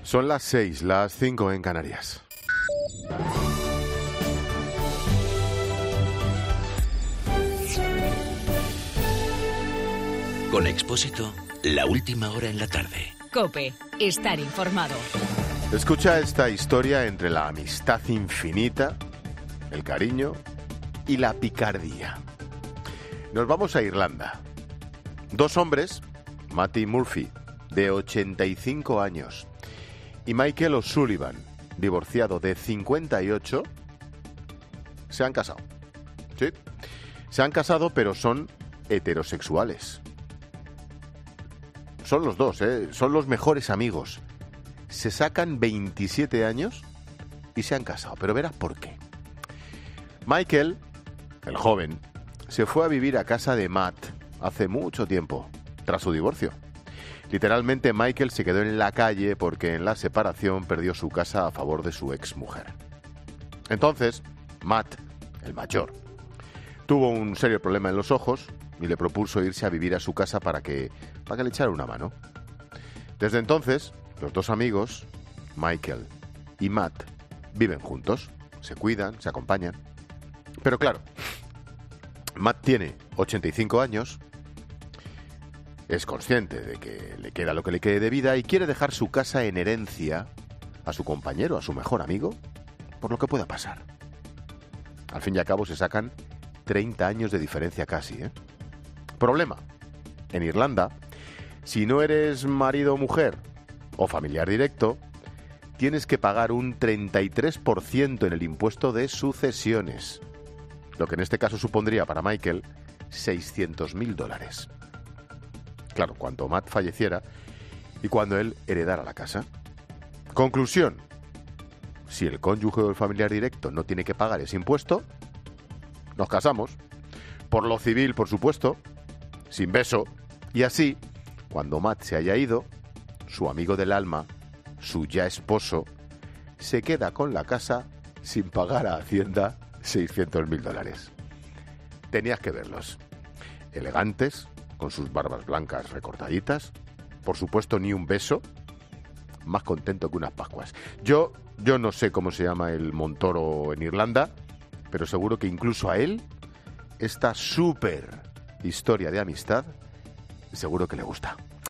Son las 6, las 5 en Canarias. Con Expósito, la última hora en la tarde. COPE, estar informado. Escucha esta historia entre la amistad infinita, el cariño y la picardía. Nos vamos a Irlanda. Dos hombres, Matty Murphy, de 85 años, y Michael O'Sullivan, divorciado, de 58, se han casado. Sí, se han casado, pero son heterosexuales. Son los dos, son los mejores amigos. Se sacan 27 años y se han casado, pero verás por qué. Michael, el joven, se fue a vivir a casa de Matt hace mucho tiempo, tras su divorcio. Literalmente, Michael se quedó en la calle porque en la separación perdió su casa a favor de su exmujer. Entonces, Matt, el mayor, tuvo un serio problema en los ojos y le propuso irse a vivir a su casa para que le echara una mano. Desde entonces, los dos amigos, Michael y Matt, viven juntos, se cuidan, se acompañan. Pero claro, Matt tiene 85 años, es consciente de que le queda lo que le quede de vida y quiere dejar su casa en herencia a su compañero, a su mejor amigo, por lo que pueda pasar. Al fin y al cabo se sacan 30 años de diferencia casi, ¿eh? Problema. En Irlanda, si no eres marido o mujer o familiar directo, tienes que pagar un 33% en el impuesto de sucesiones, lo que en este caso supondría para Michael $600.000. Claro, cuando Matt falleciera y cuando él heredara la casa. Conclusión: si el cónyuge o el familiar directo no tiene que pagar ese impuesto, nos casamos, por lo civil, por supuesto, sin beso, y así, cuando Matt se haya ido, su amigo del alma, su ya esposo, se queda con la casa sin pagar a Hacienda $600.000. Tenías que verlos. Elegantes, con sus barbas blancas recortaditas, por supuesto ni un beso, más contento que unas pascuas. Yo no sé cómo se llama el Montoro en Irlanda, pero seguro que incluso a él esta súper historia de amistad seguro que le gusta.